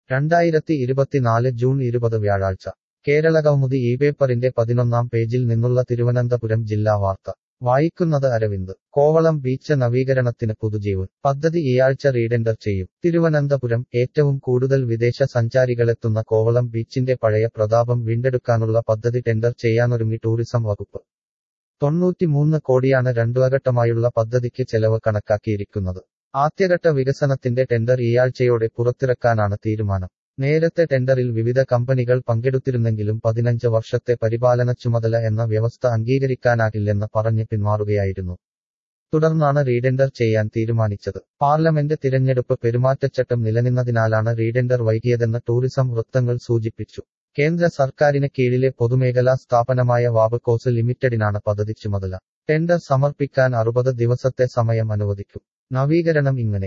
2024 June 20 വ്യാഴാഴ്ച കേരളകൗമുദി ഈ പേപ്പറിന്റെ 11-ാം പേജിൽ നിന്നുള്ള തിരുവനന്തപുരം ജില്ലാ വാർത്ത വായിക്കുന്നത് അരവിന്ദ്. കോവളം ബീച്ച് നവീകരണത്തിന് പുതുജീവൻ. പദ്ധതി ഈയാഴ്ച റീടെൻഡർ ചെയ്യും. തിരുവനന്തപുരം ഏറ്റവും കൂടുതൽ വിദേശ സഞ്ചാരികളെത്തുന്ന കോവളം ബീച്ചിന്റെ പഴയ പ്രതാപം വീണ്ടെടുക്കാനുള്ള പദ്ധതി ടെൻഡർ ചെയ്യാനൊരുങ്ങി ടൂറിസം വകുപ്പ്. 93 കോടിയാണ് രണ്ടുഘട്ടമായുള്ള പദ്ധതിക്ക് ചെലവ് കണക്കാക്കിയിരിക്കുന്നത്. ആദ്യഘട്ട വികസനത്തിന്റെ ടെൻഡർ ഈയാഴ്ചയോടെ പുറത്തിറക്കാനാണ് തീരുമാനം. നേരത്തെ ടെൻഡറിൽ വിവിധ കമ്പനികൾ പങ്കെടുത്തിരുന്നെങ്കിലും 15 വർഷത്തെ പരിപാലന ചുമതല എന്ന വ്യവസ്ഥ അംഗീകരിക്കാനാകില്ലെന്ന് പറഞ്ഞ് പിന്മാറുകയായിരുന്നു. തുടർന്നാണ് റീടെൻഡർ ചെയ്യാൻ തീരുമാനിച്ചത്. പാർലമെന്റ് തിരഞ്ഞെടുപ്പ് പെരുമാറ്റച്ചട്ടം നിലനിന്നതിനാലാണ് റീടെൻഡർ വൈകിയതെന്ന് ടൂറിസം വൃത്തങ്ങൾ സൂചിപ്പിച്ചു. കേന്ദ്ര സർക്കാരിന് കീഴിലെ പൊതുമേഖലാ സ്ഥാപനമായ വാബ്കോസ് ലിമിറ്റഡിനാണ് പദ്ധതി ചുമതല. ടെൻഡർ സമർപ്പിക്കാൻ 60 ദിവസത്തെ സമയം അനുവദിക്കും. നവീകരണം ഇങ്ങനെ: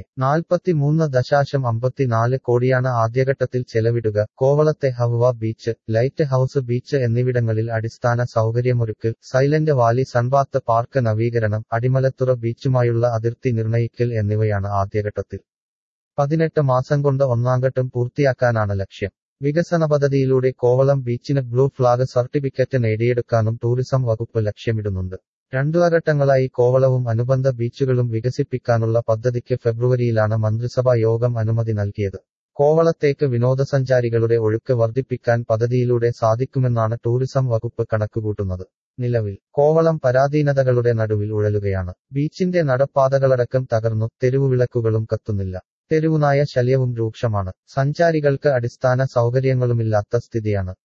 43.54 കോടിയാണ് ആദ്യഘട്ടത്തിൽ ചെലവിടുക. കോവളത്തെ Hawa beach, lighthouse beach എന്നിവിടങ്ങളിൽ അടിസ്ഥാന സൗകര്യമൊരുക്കൽ, സൈലന്റ് വാലി സൺബാത്ത് പാർക്ക് നവീകരണം, അടിമലത്തുറ ബീച്ചുമായുള്ള അതിർത്തി നിർണയിക്കൽ എന്നിവയാണ് ആദ്യഘട്ടത്തിൽ. 18 മാസം കൊണ്ട് ഒന്നാംഘട്ടം പൂർത്തിയാക്കാനാണ് ലക്ഷ്യം. വികസന പദ്ധതിയിലൂടെ കോവളം ബീച്ചിന് ബ്ലൂ ഫ്ലാഗ് സർട്ടിഫിക്കറ്റ് നേടിയെടുക്കാനും ടൂറിസം വകുപ്പ് ലക്ഷ്യമിടുന്നുണ്ട്. രണ്ടുഘട്ടങ്ങളായി കോവളവും അനുബന്ധ ബീച്ചുകളും വികസിപ്പിക്കാനുള്ള പദ്ധതിക്ക് ഫെബ്രുവരിയിലാണ് മന്ത്രിസഭാ യോഗം അനുമതി നൽകിയത്. കോവളത്തേക്ക് വിനോദസഞ്ചാരികളുടെ ഒഴുക്ക് വർദ്ധിപ്പിക്കാൻ പദ്ധതിയിലൂടെ സാധിക്കുമെന്നാണ് ടൂറിസം വകുപ്പ് കണക്കുകൂട്ടുന്നത്. നിലവിൽ കോവളം പരാധീനതകളുടെ നടുവിൽ ഉഴലുകയാണ്. ബീച്ചിന്റെ നടപ്പാതകളടക്കം തകർന്നു, തെരുവുവിളക്കുകളും കത്തുന്നില്ല. തെരുവുനായ ശല്യവും രൂക്ഷമാണ്. സഞ്ചാരികൾക്ക് അടിസ്ഥാന സൗകര്യങ്ങളുമില്ലാത്ത സ്ഥിതിയാണ്.